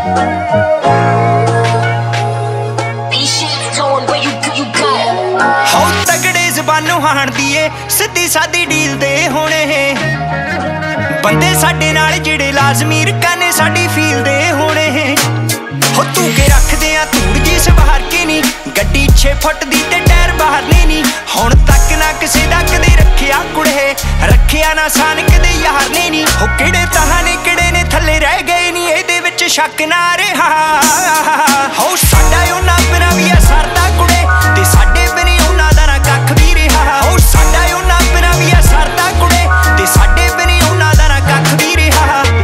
सीधी सादी डील दे होने बंदे साडे नाल जिहड़े लाजमी रकाने साडी फील दे होने हो तू के रखदे आ धूड़ जी सवार के नी गड्डी 6 फुट दी ते टायर बाहर नहीं हुण तक ना किसे दा कदे रखिया कुड़े रखिया ना सान कदे यार ने नी हो किहड़े ताहां ने किहड़े ने थल्ले रह गए नी इहदे विच शक ना रहा हो साडा उन्हां बिना वी आ सरदा कुड़े ते साडे बिना उन्हां दा ना कख वी रहा हो साडा उन्हां बिना वी आ सरदा कुड़े ते साडे बिना उन्हां दा ना कख वी रहा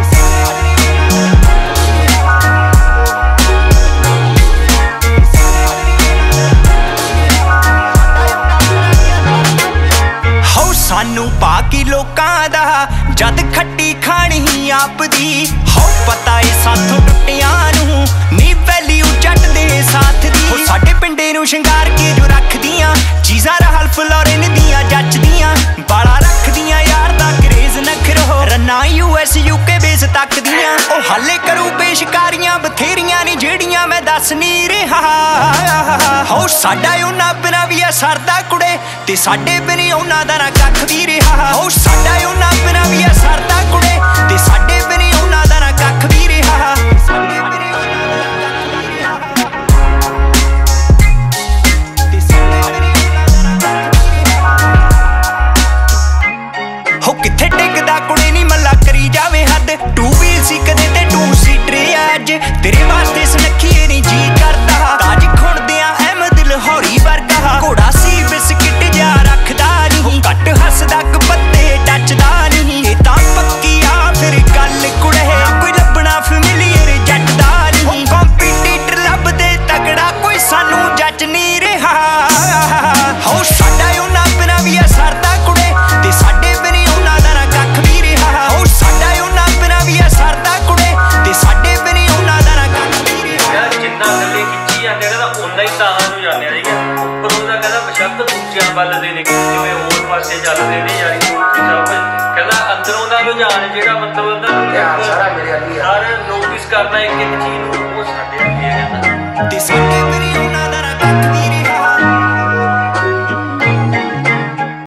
सानू बाकी लोकां दा जद खट्टी खानी ही आप दी हो पता है साथों टुटियां नू नी वैल्यू जट दे साथ दी हो साडे पिंडे नू शंगार के जो रख दियां चीज़ां राल्फ लॉरेन दियां जचदियां बाला रख दियां यार दा क्रेज नखरो रन्ना US UK बेस तक दियां ओ हाले करू पेशकारियां बथेरियां नी जेड़ियां मैं दस नहीं रहा हो साडा उन्हां बिना वी सरदा कुड़े ते साडे बिना उन्हां दा ना कख वी रहा हो साडा उन्हां बिना वी सरदा कुड़े ते साडे बिना उन्हां दा ना कख वी रहा हो किथे टिकदा कुड़े नी मल्ला करी जावे हद टू व्हील सी कदे ते टू सीटर अज तेरे वास्ते सुनखीए नी जी करदा ताज खुणदियां अहमद लाहौरी वर्गा घोड़ा सी बिस्किट जा रखदा नहीं घट हसदा पत्ते टचदा नहीं ये तां पक्की आ फिर गल कुड़े कोई लभना फैमिलियर जटदा नहीं कंपीटीटर लभदे तगड़ा कोई सानू जच नहीं रहा हो साडा उन्हां बिना वी सरदा कुड़े ते साडे बिना उन्हां दा ना कख वी रहा हो साडा उन्हां बिना वी सरदा कुड़े ते साडे बिना उन्हां दा ना कख वी रहा जिन्ना थल्ले खिच्ची जांदे कहदा उन्ना ही ताहां नूं जांदे ठीक है पर ਉਹਦਾ कहदा ਬਸ਼ੱਕ ਦੂਜਿਆਂ ਵੱਲ ਦੇ ਨੇ ਜਿਵੇਂ ਹੋਰ ਪਾਸੇ ਚੱਲਦੇ ਨੇ ਯਾਰੀ ਸਭ कहदा ਅੰਦਰੋਂ ਦਾ ਰੁਝਾਨ ਜਿਹੜਾ ਮਤਲਬ ਉਹਦਾ ਸਾਰਾ ਮੇਰੇ ਅੱਗੇ ਸਾਰਾ ਨੋਟਿਸ ਕਰਨਾ ਇੱਕ ਇੱਕ ਚੀਜ਼ ਨੂੰ ਉਹ ਸਾਡੇ ਅੱਗੇ ਹੈ ਕਹਿੰਦਾ ਤੇ ਸਾਡੇ ਬਿਨਾ ਉਨ੍ਹਾਂ ਦਾ ਨਾ ਕੱਖ ਵੀ